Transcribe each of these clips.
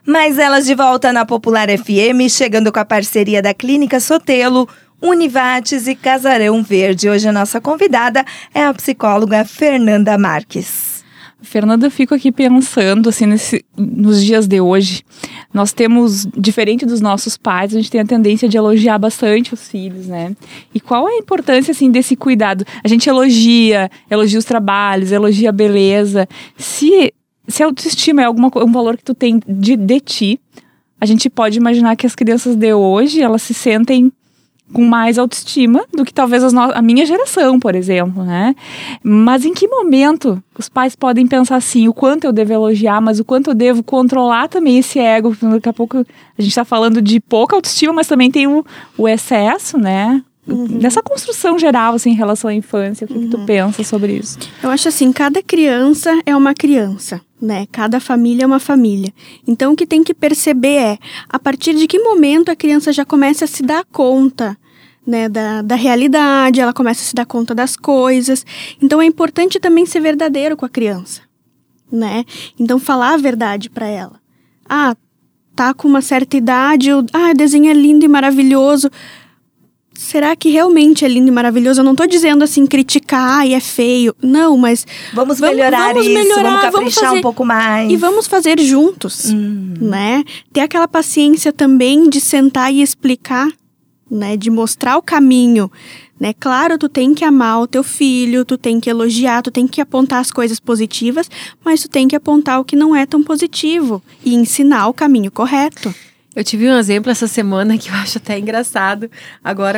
Mas elas de volta na Popular FM, chegando com a parceria da Clínica Sotelo, Univates e Casarão Verde. Hoje a nossa convidada é a psicóloga Fernanda Marques. Fernanda, eu fico aqui pensando, assim, nos dias de hoje, nós temos, diferente dos nossos pais, a gente tem a tendência de elogiar bastante os filhos, né? E qual é a importância, assim, desse cuidado? A gente elogia os trabalhos, elogia a beleza. Se a autoestima é um valor que tu tem de ti, a gente pode imaginar que as crianças de hoje, elas se sentem com mais autoestima do que talvez a minha geração, por exemplo, né? Mas em que momento os pais podem pensar assim, o quanto eu devo elogiar, mas o quanto eu devo controlar também esse ego? Daqui a pouco a gente está falando de pouca autoestima, mas também tem o excesso, né? Dessa construção geral, assim, em relação à infância. O que tu pensa sobre isso? Eu acho assim, cada criança é uma criança, né? Cada família é uma família. Então, o que tem que perceber é, a partir de que momento a criança já começa a se dar conta, né, da realidade, ela começa a se dar conta das coisas. Então, é importante também ser verdadeiro com a criança, né? Então, falar a verdade para ela. Tá com uma certa idade, o desenho é lindo e maravilhoso. Será que realmente é lindo e maravilhoso? Eu não tô dizendo assim, criticar e é feio. Não, mas vamos melhorar, vamos caprichar um pouco mais. E vamos fazer juntos, né? Ter aquela paciência também de sentar e explicar, né? De mostrar o caminho, né? Claro, tu tem que amar o teu filho, tu tem que elogiar, tu tem que apontar as coisas positivas, mas tu tem que apontar o que não é tão positivo e ensinar o caminho correto. Eu tive um exemplo essa semana que eu acho até engraçado. Agora,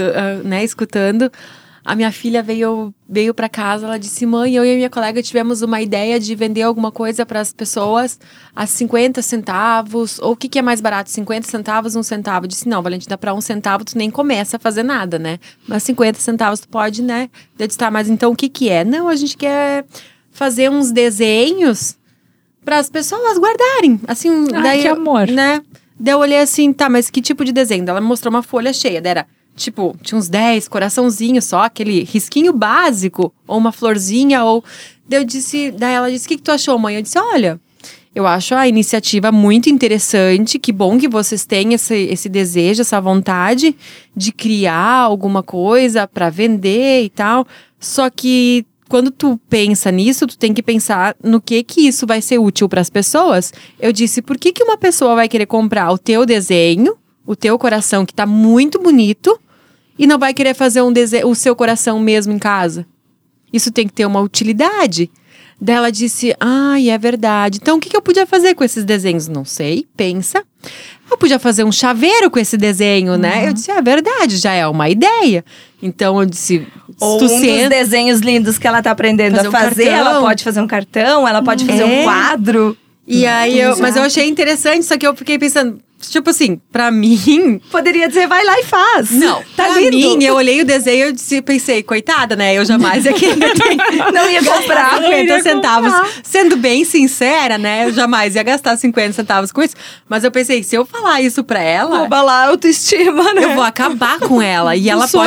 escutando, a minha filha veio para casa, ela disse, mãe, eu e a minha colega tivemos uma ideia de vender alguma coisa para as pessoas a 50 centavos, ou o que é mais barato, 50 centavos, 1 centavo. Eu disse, não, Valentina, para 1 centavo tu nem começa a fazer nada, né? Mas 50 centavos tu pode, né, dedicar. Mas então o que é? Não, a gente quer fazer uns desenhos para as pessoas guardarem. Assim, daí, que amor. Né? Daí eu olhei assim, tá, mas que tipo de desenho? Ela me mostrou uma folha cheia, daí era, tipo, tinha uns 10 coraçãozinhos só, aquele risquinho básico, ou uma florzinha, ou... Daí ela disse, o que tu achou, mãe? Eu disse, olha, eu acho a iniciativa muito interessante, que bom que vocês têm esse desejo, essa vontade de criar alguma coisa pra vender e tal, só que... Quando tu pensa nisso, tu tem que pensar no que isso vai ser útil para as pessoas. Eu disse, por que uma pessoa vai querer comprar o teu desenho, o teu coração que tá muito bonito, e não vai querer fazer o seu coração mesmo em casa? Isso tem que ter uma utilidade. Daí ela disse, é verdade. Então, o que eu podia fazer com esses desenhos? Não sei, pensa. Eu podia fazer um chaveiro com esse desenho, né? Eu disse, é verdade, já é uma ideia. Então, eu disse... Ou dos desenhos lindos que ela tá aprendendo a fazer, ela pode fazer um cartão, ela pode fazer um quadro. E aí, mas eu achei interessante, só que eu fiquei pensando... Tipo assim, pra mim... Poderia dizer, vai lá e faz. Não, tá pra lindo. mim, eu olhei o desenho e pensei, coitada, né? Eu jamais ia querer não ia comprar 50 centavos. Sendo bem sincera, né? Eu jamais ia gastar 50 centavos com isso. Mas eu pensei, se eu falar isso pra ela... Vou abalar a autoestima, né? Eu vou acabar com ela. E ela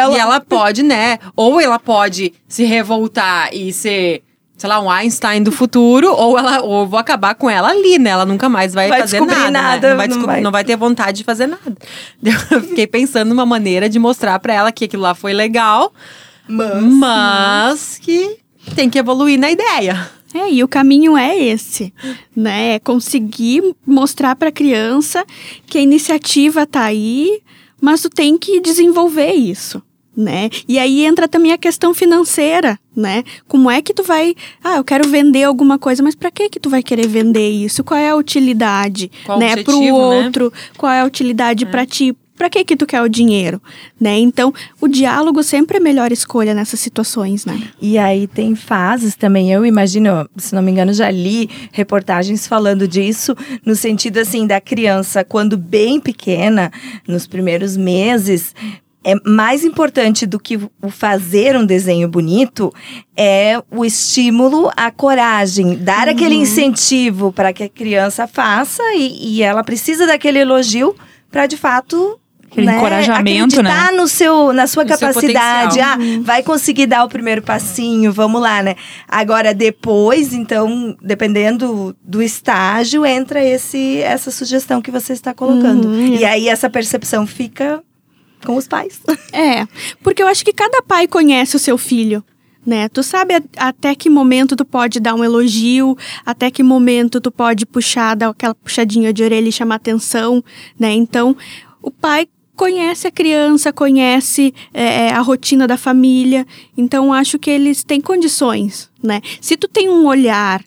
pode, né? Ou ela pode se revoltar e ser... sei lá, um Einstein do futuro, ou eu vou acabar com ela ali, né? Ela nunca mais vai fazer nada. Né? Não vai ter vontade de fazer nada. Eu fiquei pensando numa maneira de mostrar pra ela que aquilo lá foi legal, mas que tem que evoluir na ideia. E o caminho é esse, né? É conseguir mostrar pra criança que a iniciativa tá aí, mas tu tem que desenvolver isso, né? E aí entra também a questão financeira, né? Como é que tu vai... eu quero vender alguma coisa, mas pra que tu vai querer vender isso? Qual é a utilidade, qual né? objetivo, pro outro, né? Qual é a utilidade pra ti? Pra que tu quer o dinheiro, né? Então, o diálogo sempre é a melhor escolha nessas situações, né? E aí tem fases também, eu imagino, se não me engano, já li reportagens falando disso, no sentido assim, da criança, quando bem pequena, nos primeiros meses... É mais importante do que o fazer um desenho bonito é o estímulo, a coragem, dar aquele incentivo para que a criança faça e ela precisa daquele elogio para, de fato, Aquele encorajamento, acreditar na sua No seu capacidade. potencial. Vai conseguir dar o primeiro passinho, vamos lá, né? Agora, depois, então, dependendo do estágio, entra essa sugestão que você está colocando. E aí, essa percepção fica com os pais. Porque eu acho que cada pai conhece o seu filho, né? Tu sabe até que momento tu pode dar um elogio, até que momento tu pode dar aquela puxadinha de orelha e chamar atenção, né? Então, o pai conhece a criança, conhece a rotina da família, então acho que eles têm condições, né? Se tu tem um olhar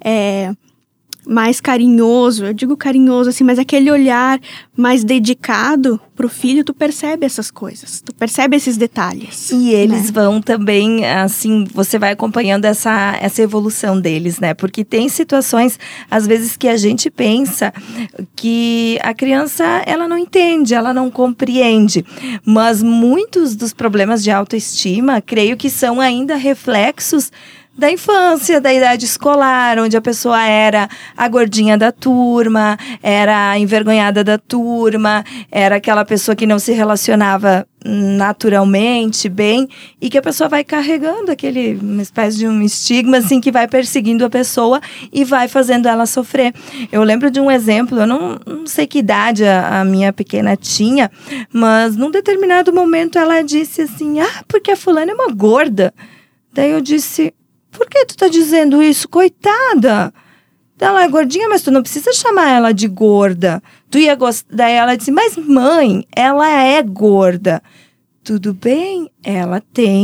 mais carinhoso, eu digo carinhoso assim, mas aquele olhar mais dedicado pro filho, tu percebe essas coisas, tu percebe esses detalhes. E eles né? vão também, assim, você vai acompanhando essa evolução deles, né? Porque tem situações, às vezes, que a gente pensa que a criança, ela não entende, ela não compreende. Mas muitos dos problemas de autoestima, creio que são ainda reflexos da infância, da idade escolar, onde a pessoa era a gordinha da turma, era a envergonhada da turma, era aquela pessoa que não se relacionava naturalmente bem, e que a pessoa vai carregando uma espécie de um estigma, assim, que vai perseguindo a pessoa e vai fazendo ela sofrer. Eu lembro de um exemplo, eu não sei que idade a minha pequena tinha, mas num determinado momento ela disse assim, porque a fulana é uma gorda. Daí eu disse, por que tu tá dizendo isso? Coitada! Ela é gordinha, mas tu não precisa chamar ela de gorda. Tu ia gostar. Daí ela disse, mas mãe, ela é gorda. Tudo bem, ela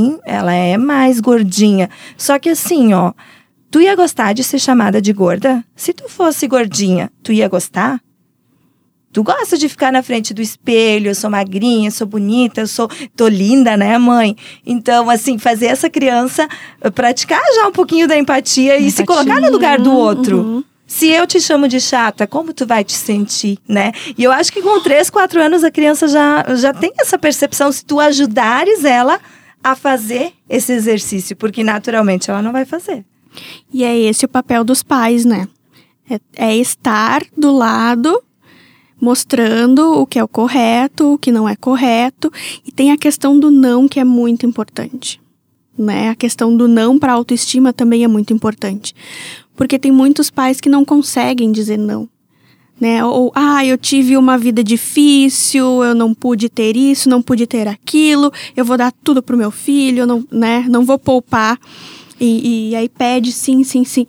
é mais gordinha. Só que assim, tu ia gostar de ser chamada de gorda? Se tu fosse gordinha, tu ia gostar? Tu gosta de ficar na frente do espelho, eu sou magrinha, sou bonita, tô linda, né, mãe? Então, assim, fazer essa criança praticar já um pouquinho da empatia e se colocar no lugar do outro. Se eu te chamo de chata, como tu vai te sentir, né? E eu acho que com 3, 4 anos a criança já tem essa percepção, se tu ajudares ela a fazer esse exercício, porque naturalmente ela não vai fazer. E é esse o papel dos pais, né? É estar do lado, mostrando o que é o correto, o que não é correto. E tem a questão do não, que é muito importante, né? A questão do não para a autoestima também é muito importante. Porque tem muitos pais que não conseguem dizer não, né? Ou, eu tive uma vida difícil, eu não pude ter isso, não pude ter aquilo, eu vou dar tudo pro meu filho, eu não vou poupar. E aí pede sim.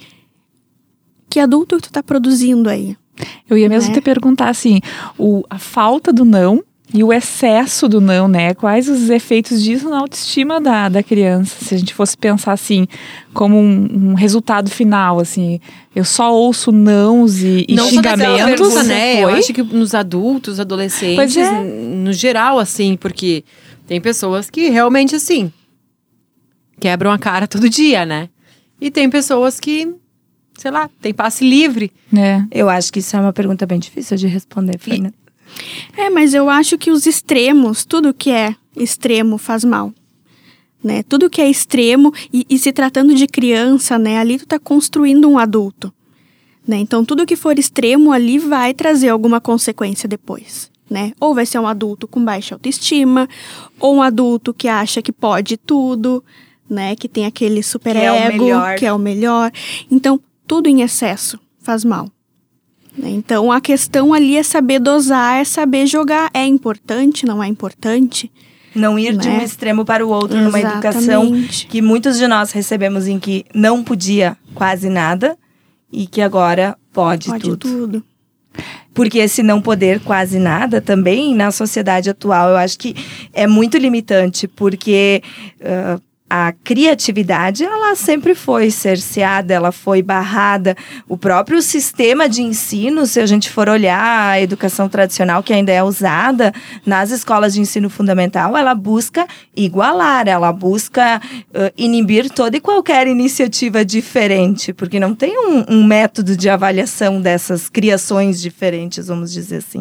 Que adulto que tu tá produzindo aí? Eu ia mesmo te perguntar, assim, a falta do não e o excesso do não, né? Quais os efeitos disso na autoestima da criança? Se a gente fosse pensar, assim, como um resultado final, assim, eu só ouço nãos e xingamentos. Pergunta, né? Eu acho que nos adultos, adolescentes, no geral, assim, porque tem pessoas que realmente, assim, quebram a cara todo dia, né? E tem pessoas que, sei lá, tem passe livre. Eu acho que isso é uma pergunta bem difícil de responder, Fernanda. Mas eu acho que os extremos, tudo que é extremo faz mal, né? Tudo que é extremo, e se tratando de criança, né? Ali tu tá construindo um adulto, né? Então tudo que for extremo ali vai trazer alguma consequência depois, né? Ou vai ser um adulto com baixa autoestima, ou um adulto que acha que pode tudo, né? Que tem aquele super ego, que é o melhor. Então, tudo em excesso faz mal. Então, a questão ali é saber dosar, é saber jogar. É importante, não é importante? Não ir de um extremo para o outro. Exatamente. Numa educação que muitos de nós recebemos em que não podia quase nada e que agora pode tudo. Porque esse não poder quase nada também, na sociedade atual, eu acho que é muito limitante, porque a criatividade, ela sempre foi cerceada, ela foi barrada. O próprio sistema de ensino, se a gente for olhar a educação tradicional que ainda é usada nas escolas de ensino fundamental, ela busca igualar, ela busca inibir toda e qualquer iniciativa diferente, porque não tem um método de avaliação dessas criações diferentes, vamos dizer assim.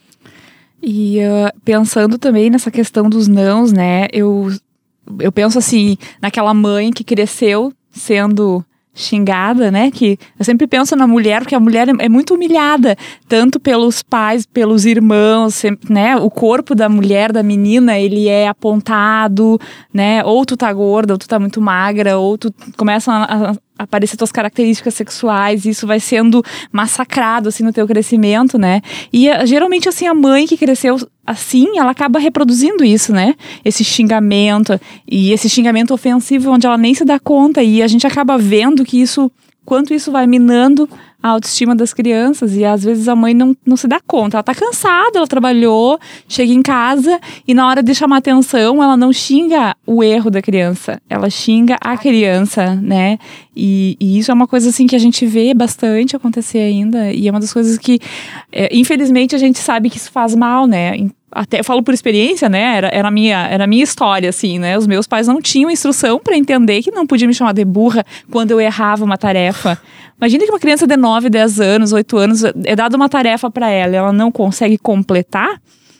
E pensando também nessa questão dos nãos, né, eu penso assim, naquela mãe que cresceu sendo xingada, né? Que eu sempre penso na mulher, porque a mulher é muito humilhada, tanto pelos pais, pelos irmãos, sempre, né? O corpo da mulher, da menina, ele é apontado, né? Ou tu tá gorda, ou tu tá muito magra, ou tu começam a aparecer tuas características sexuais, e isso vai sendo massacrado, assim, no teu crescimento, né? E geralmente, assim, a mãe que cresceu assim, ela acaba reproduzindo isso, né? Esse xingamento, e esse xingamento ofensivo onde ela nem se dá conta, e a gente acaba vendo que isso, quanto isso vai minando a autoestima das crianças, e às vezes a mãe não se dá conta. Ela tá cansada, ela trabalhou, chega em casa e na hora de chamar atenção, ela não xinga o erro da criança, ela xinga a criança, né? E isso é uma coisa assim que a gente vê bastante acontecer ainda, e é uma das coisas que, infelizmente, a gente sabe que isso faz mal, né? Até eu falo por experiência, né? Era a minha história, assim, né? Os meus pais não tinham instrução para entender que não podia me chamar de burra quando eu errava uma tarefa. Imagina que uma criança de 9, 10 anos, 8 anos, é dada uma tarefa para ela não consegue completar.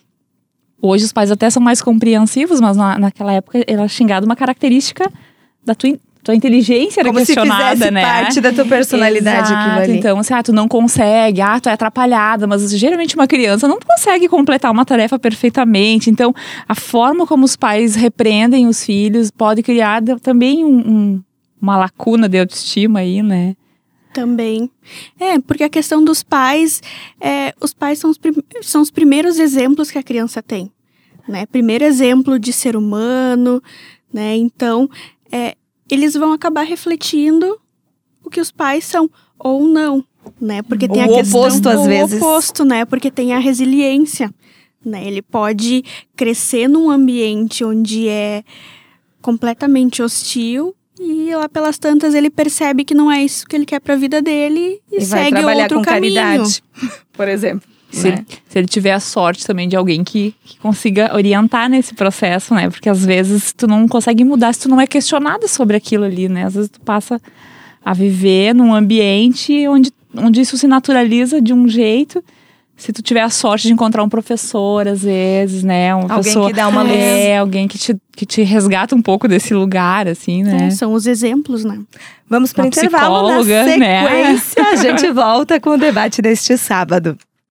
Hoje os pais até são mais compreensivos, mas naquela época era xingado uma característica da tua inteligência era questionada, como se fizesse parte da tua personalidade. Exato. Aquilo ali. Então, assim, tu não consegue, tu é atrapalhada, mas geralmente uma criança não consegue completar uma tarefa perfeitamente. Então, a forma como os pais repreendem os filhos pode criar também uma lacuna de autoestima aí, né? Também. Porque a questão dos pais, os pais são os primeiros exemplos que a criança tem, né? Primeiro exemplo de ser humano, né? Então, eles vão acabar refletindo o que os pais são, ou não, né? Porque tem a questão oposto, às vezes. O oposto, né? Porque tem a resiliência, né? Ele pode crescer num ambiente onde é completamente hostil, e lá pelas tantas ele percebe que não é isso que ele quer pra vida dele e vai segue trabalhar outro com caminho. caridade, por exemplo. Se ele tiver a sorte também de alguém que consiga orientar nesse processo, né? Porque às vezes tu não consegue mudar se tu não é questionado sobre aquilo ali, né? Às vezes tu passa a viver num ambiente onde isso se naturaliza de um jeito. Se tu tiver a sorte de encontrar um professor, às vezes, né? Alguém que dá uma luz. Alguém que te resgata um pouco desse lugar, assim, né? São os exemplos, né? Vamos para o intervalo, na sequência, né? A gente volta com o debate deste sábado.